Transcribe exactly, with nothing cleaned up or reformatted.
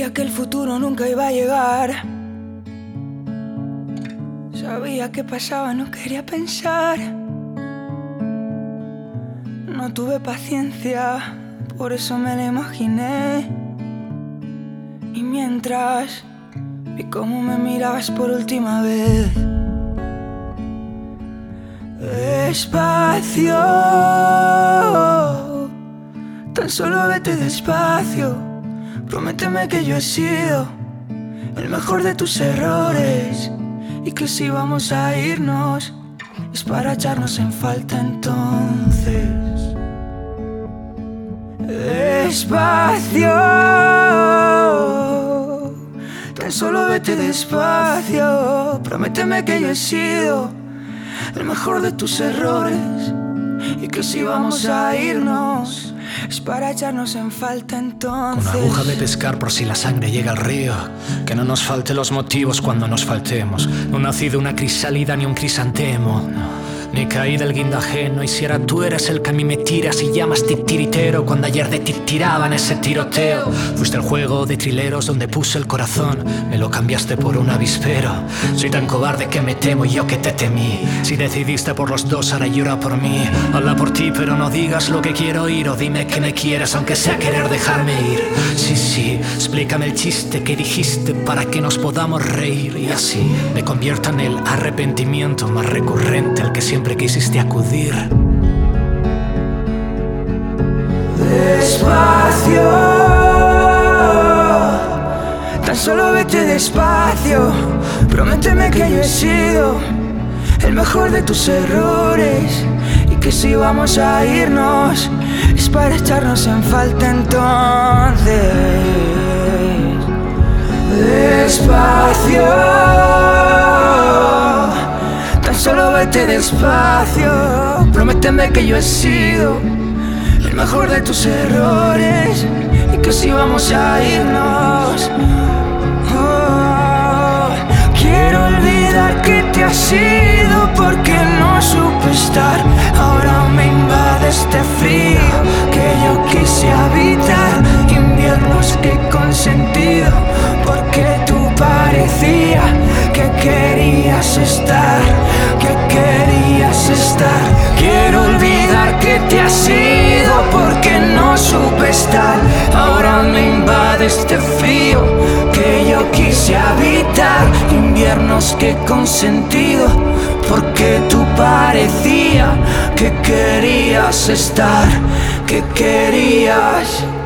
Sabía que el futuro nunca iba a llegar. Sabía que pasaba, no quería pensar. No tuve paciencia, por eso me la imaginé. Y mientras vi cómo me mirabas por última vez, despacio, tan solo vete despacio. Prométeme que yo he sido el mejor de tus errores, y que si vamos a irnos es para echarnos en falta entonces. Despacio, tan solo vete despacio. Prométeme que yo he sido el mejor de tus errores, y que si vamos a irnos es para echarnos en falta entonces. Con aguja de pescar por si la sangre llega al río, que no nos falte los motivos cuando nos faltemos. No nací de una crisálida ni un crisantemo, no. Ni caí del guindajeno, y si ahora tú eres el que a mí me tiras y llamas titiritero, cuando ayer de ti tiraban ese tiroteo. Fuiste el juego de trileros donde puse el corazón, me lo cambiaste por un avispero. Soy tan cobarde que me temo y yo que te temí. Si decidiste por los dos, ahora llora por mí. Habla por ti, pero no digas lo que quiero oír, o dime que me quieres, aunque sea querer dejarme ir. Sí, sí, explícame el chiste que dijiste para que nos podamos reír, y así me convierta en el arrepentimiento más recurrente al que siempre quisiste acudir. Despacio, tan solo vete despacio. Prométeme que yo he sido el mejor de tus errores, y que si vamos a irnos es para echarnos en falta entonces. Despacio, tan solo vete despacio. Prométeme que yo he sido el mejor de tus errores, y que si vamos a irnos, oh, quiero olvidar que te has ido porque no supe estar. Ahora me invade este frío que yo quise habitar, inviernos que he consentido porque tú parecía que querías estar, que querías estar. Quiero olvidar que te has ido porque no supe estar. Ahora me invade este frío que yo quise habitar, inviernos que he consentido porque tú parecía que querías estar, que querías